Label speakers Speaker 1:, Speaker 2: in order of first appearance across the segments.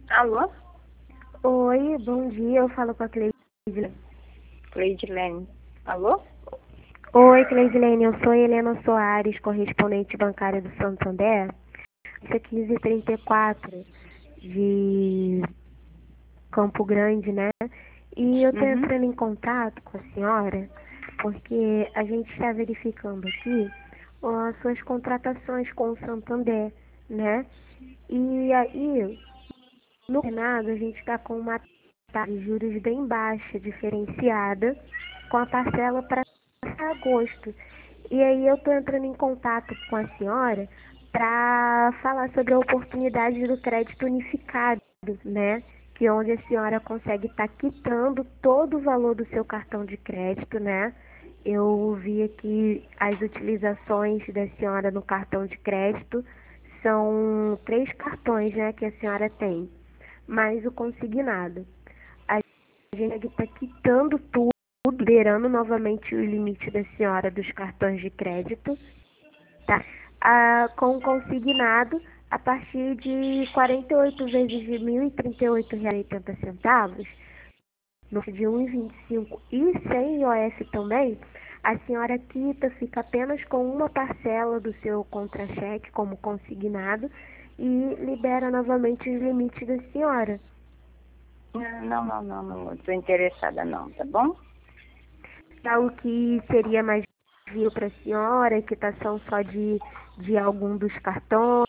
Speaker 1: Alô?
Speaker 2: Oi, bom dia. Eu falo com a Cleide.
Speaker 1: Cleidilene. Alô?
Speaker 2: Oi, Cleidilene. Eu sou Helena Soares, correspondente bancária do Santander. Isso é 1534 de Campo Grande, né? E eu tô
Speaker 1: Uhum.
Speaker 2: entrando em contato com a senhora porque a gente está verificando aqui as suas contratações com o Santander, né? E aí, no Senado, a gente está com uma taxa de juros bem baixa, diferenciada, com a parcela para agosto. E aí eu estou entrando em contato com a senhora para falar sobre a oportunidade do crédito unificado, né? Que é onde a senhora consegue estar quitando todo o valor do seu cartão de crédito, né? Eu vi aqui as utilizações da senhora no cartão de crédito. São 3 cartões, né, que a senhora tem, mais o consignado. A gente está quitando tudo, liberando novamente o limite da senhora dos cartões de crédito, tá? Com consignado a partir de 48 vezes de R$ 1.038,80, no de 1,25 e sem IOF também, a senhora quita, fica apenas com uma parcela do seu contra-cheque como consignado e libera novamente os limites da senhora.
Speaker 1: Não estou interessada não, tá bom?
Speaker 2: Algo que seria mais viável para a senhora, quitação só de algum dos cartões,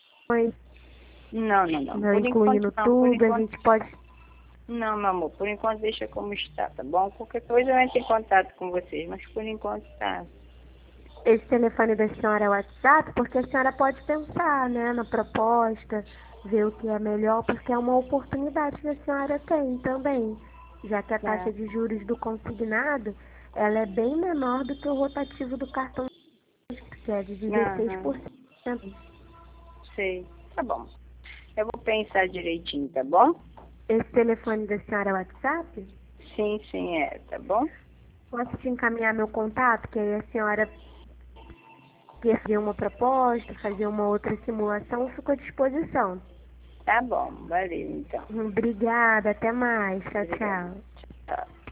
Speaker 1: Não.
Speaker 2: não
Speaker 1: Por enquanto
Speaker 2: incluindo
Speaker 1: não, por
Speaker 2: tudo, a
Speaker 1: enquanto.
Speaker 2: gente pode.
Speaker 1: Não, meu amor, por enquanto deixa como está, tá bom? Qualquer coisa eu entro em contato com vocês, mas por enquanto tá.
Speaker 2: Esse telefone da senhora é o WhatsApp, porque a senhora pode pensar, né, na proposta, ver o que é melhor, porque é uma oportunidade que a senhora tem também, já que a taxa
Speaker 1: Tá.
Speaker 2: de juros do consignado, ela é bem menor do que o rotativo do cartão, que é de
Speaker 1: Aham,
Speaker 2: 16%.
Speaker 1: sei. Tá bom. Eu vou pensar direitinho, tá bom?
Speaker 2: Esse telefone da senhora é o WhatsApp?
Speaker 1: Sim, é, tá bom?
Speaker 2: Posso te encaminhar meu contato, que aí a senhora quer fazer uma proposta, fazer uma outra simulação, eu fico à disposição.
Speaker 1: Tá bom, valeu então.
Speaker 2: Obrigada, até mais. Tchau,
Speaker 1: Obrigada.
Speaker 2: tchau.
Speaker 1: Tchau.